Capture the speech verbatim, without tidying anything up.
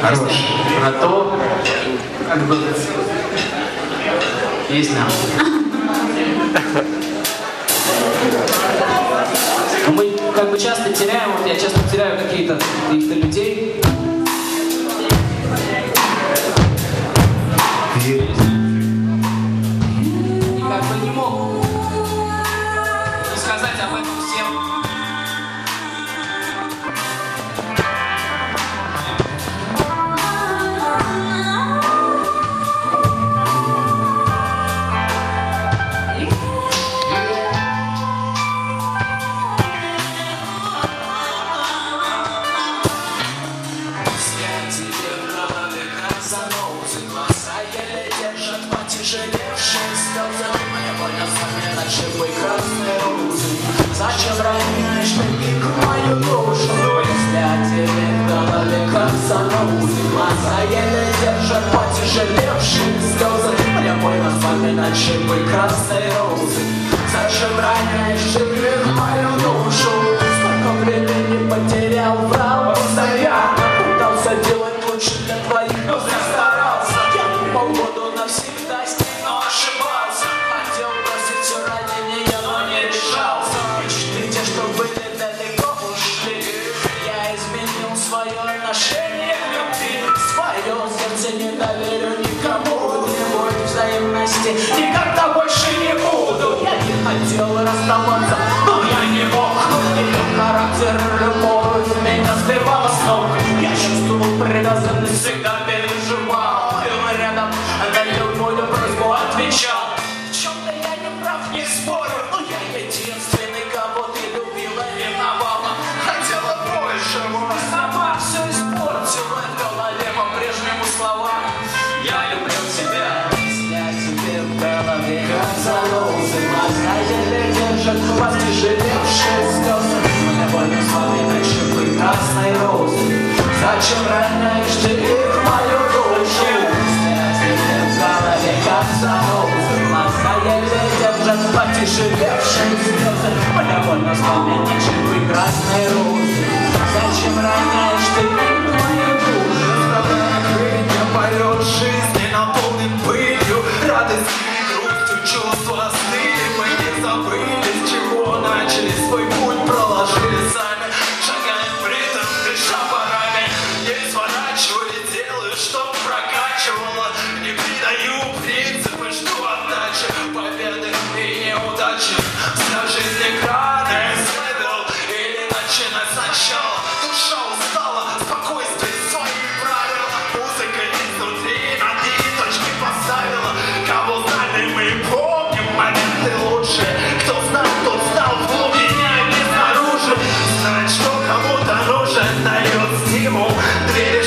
Хорош. Про то, как бы... Песня. Мы как бы часто теряем, вот я часто теряю какие-то каких-то людей. И как бы не мог сказать об этом всем. Зачем роняешь ты их мою душу? Взгляд тебе в голове, как занозы. Глаза еле держат потяжелевшие слезы. Мне больно вспоминать шипы красной розы. Зачем роняешь ты их мою душу? Сколько времени потерял, врал постоянно. Пытался делать лучше для твоих, но зря старался. Я полгода навсегда с ней, но ошибался. Хотел бросить все ради нее, но не решался. Те, что были далеко ушли. Я изменил свое отношение к любви. Свое сердце не доверю никому. Требует взаимности, никогда больше не буду. Я не хотел расставаться, но я не мог. Ее характер любовь меня сбивала с ног. Я чувствовал привязанность, всегда переживал. Был рядом, на любую просьбу отвечал. В чем-то я не прав, не спорю, но я единственный, кого ты любила, ревновала. Хотела большего, сама все испортила. В голове по-прежнему слова: я люблю тебя. Я тебе в голове, как занозы. Глаза еле держат потяжелевшие слезы. Мне больно вспоминать шипы красной розы. Зачем роняешь ты их мою душу? Я тебе в голове, как занозы. Глаза еле держат потяжелевшие слезы. Мне больно вспоминать шипы красной розы. Зачем роняешь ты их мою душу? Оставляя крылья, полет жизни наполнен пылью. Радостью и грустью чувства остыли. Мы не забыли, с чего начали свой путь, проложили сами. Шагаем в ритм, дыша парами. Не сворачиваю, делаю, чтоб прокачивало. Не предаю принципы, жду отдачи, победы и неудачи. Вся жизнь экраны слэвел или начинать сначала. Душа устала, спокойствие своих правил. Музыка изнутри на три точки поставила. Кого знали, мы помним моменты лучшие. Кто знал, тот знал, в глубине, не снаружи. Знать, что кому-то нужен, дает стимул. Двери